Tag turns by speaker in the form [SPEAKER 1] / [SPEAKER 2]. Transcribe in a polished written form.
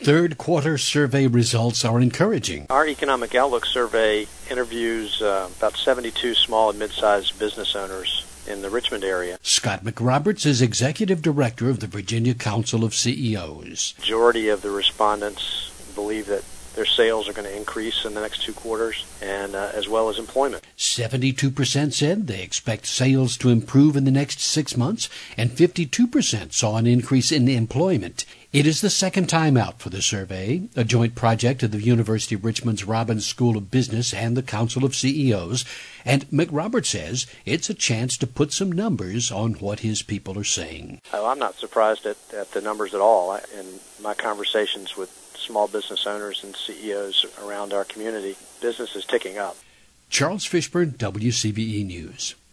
[SPEAKER 1] Third quarter survey results are encouraging.
[SPEAKER 2] Our Economic Outlook survey interviews about 72 small and mid-sized business owners in the Richmond area.
[SPEAKER 1] Scott McRoberts is Executive Director of the Virginia Council of CEOs.
[SPEAKER 2] Majority of the respondents believe that their sales are going to increase in the next 2 quarters, and as well as employment.
[SPEAKER 1] 72% said they expect sales to improve in the next 6 months, and 52% saw an increase in employment. It is the second time out for the survey, a joint project of the University of Richmond's Robbins School of Business and the Council of CEOs, and McRoberts says it's a chance to put some numbers on what his people are saying.
[SPEAKER 2] I'm not surprised at the numbers at all. In my conversations with small business owners and CEOs around our community, business is ticking up.
[SPEAKER 1] Charles Fishburne, WCBE News.